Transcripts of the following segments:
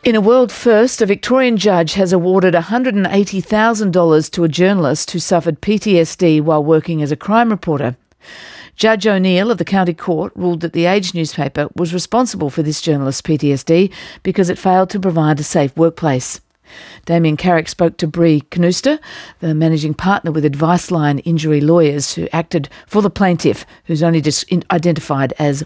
In a world first, a Victorian judge has awarded $180,000 to a journalist who suffered PTSD while working as a crime reporter. Judge O'Neill of the County Court ruled that the Age newspaper was responsible for this journalist's PTSD because it failed to provide a safe workplace. Damien Carrick spoke to Bree Knuster, the managing partner with Advice Line Injury Lawyers, who acted for the plaintiff, who's only just identified as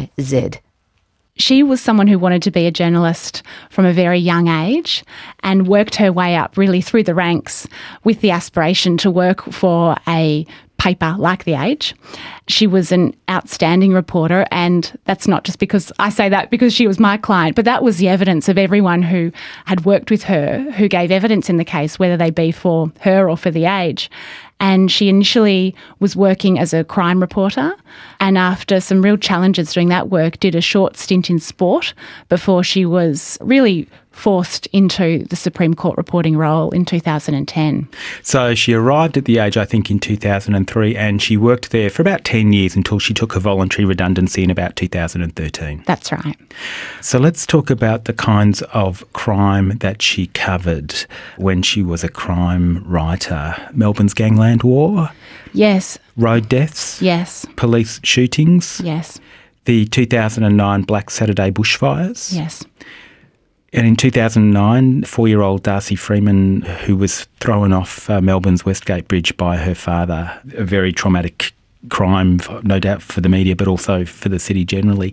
YZ. She was someone who wanted to be a journalist from a very young age and worked her way up really through the ranks with the aspiration to work for a paper like The Age. She was an outstanding reporter, and that's not just because I say that because she was my client, but that was the evidence of everyone who had worked with her, who gave evidence in the case, whether they be for her or for The Age. And she initially was working as a crime reporter, and after some real challenges doing that work, did a short stint in sport before she was really forced into the Supreme Court reporting role in 2010. So she arrived at The Age, I think, in 2003, and she worked there for about 10 years until she took a voluntary redundancy in about 2013. That's right. So let's talk about the kinds of crime that she covered when she was a crime writer. Melbourne's Gangland War? Yes. Road deaths? Yes. Police shootings? Yes. The 2009 Black Saturday bushfires? Yes. And in 2009, 4-year-old Darcy Freeman, who was thrown off Melbourne's Westgate Bridge by her father, a very traumatic crime, no doubt for the media, but also for the city generally.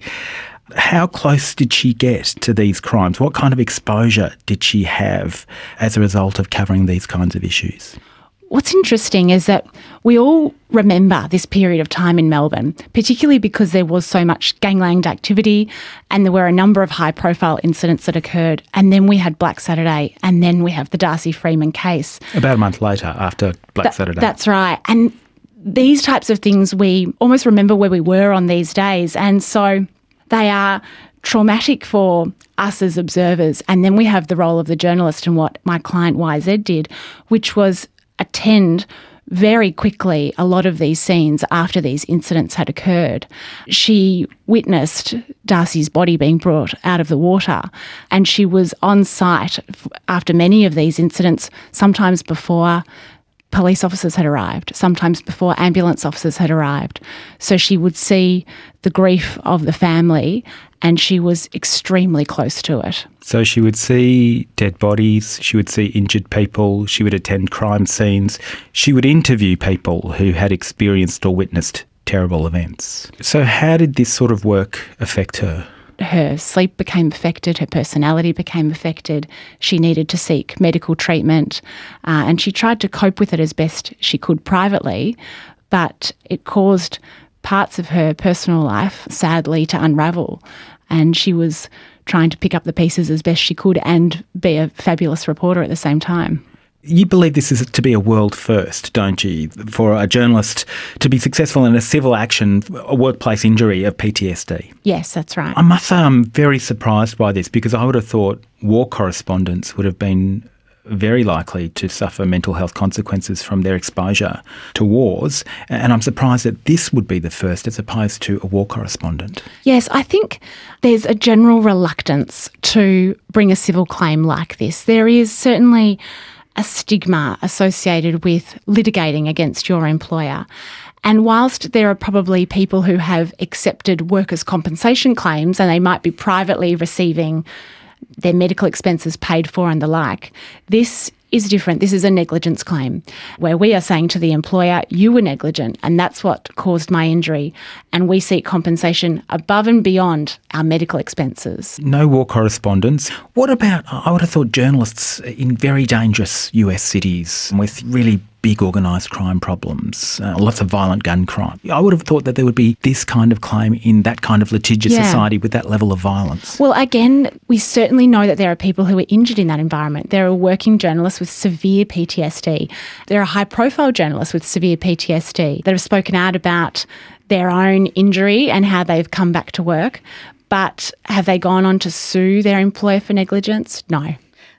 How close did she get to these crimes? What kind of exposure did she have as a result of covering these kinds of issues? What's interesting is that we all remember this period of time in Melbourne, particularly because there was so much gangland activity and there were a number of high-profile incidents that occurred. And then we had Black Saturday, and then we have the Darcy Freeman case. About a month later, after Black Saturday. That's right. And these types of things, we almost remember where we were on these days. And so they are traumatic for us as observers. And then we have the role of the journalist and what my client YZ did, which was attend very quickly a lot of these scenes after these incidents had occurred. She witnessed Darcy's body being brought out of the water, and she was on site after many of these incidents, sometimes before police officers had arrived, sometimes before ambulance officers had arrived. So she would see the grief of the family, and she was extremely close to it. So she would see dead bodies, she would see injured people, she would attend crime scenes, she would interview people who had experienced or witnessed terrible events. So how did this sort of work affect her? Her sleep became affected, her personality became affected, she needed to seek medical treatment, and she tried to cope with it as best she could privately, but it caused parts of her personal life, sadly, to unravel, and she was trying to pick up the pieces as best she could and be a fabulous reporter at the same time. You believe this is to be a world first, don't you, for a journalist to be successful in a civil action, a workplace injury of PTSD? Yes, that's right. I must say I'm very surprised by this because I would have thought war correspondents would have been very likely to suffer mental health consequences from their exposure to wars, and I'm surprised that this would be the first as opposed to a war correspondent. Yes, I think there's a general reluctance to bring a civil claim like this. There is certainly a stigma associated with litigating against your employer. And whilst there are probably people who have accepted workers' compensation claims and they might be privately receiving their medical expenses paid for and the like, this is different. This is a negligence claim where we are saying to the employer, you were negligent and that's what caused my injury, and we seek compensation above and beyond our medical expenses. No war correspondents. What about, I would have thought, journalists in very dangerous US cities with really big organised crime problems, lots of violent gun crime. I would have thought that there would be this kind of claim in that kind of litigious society with that level of violence. Well, again, we certainly know that there are people who are injured in that environment. There are working journalists with severe PTSD. There are high-profile journalists with severe PTSD that have spoken out about their own injury and how they've come back to work. But have they gone on to sue their employer for negligence? No.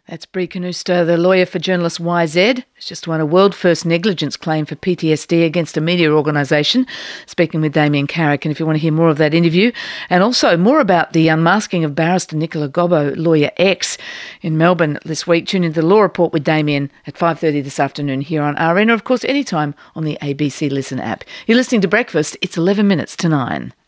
That's Bree Canusta, the lawyer for journalist YZ, who's just won a world-first negligence claim for PTSD against a media organisation, speaking with Damien Carrick. And if you want to hear more of that interview, and also more about the unmasking of barrister Nicola Gobbo, Lawyer X, in Melbourne this week, tune into the Law Report with Damien at 5:30 this afternoon here on RN, or of course anytime on the ABC Listen app. You're listening to Breakfast. It's 11 minutes to 9.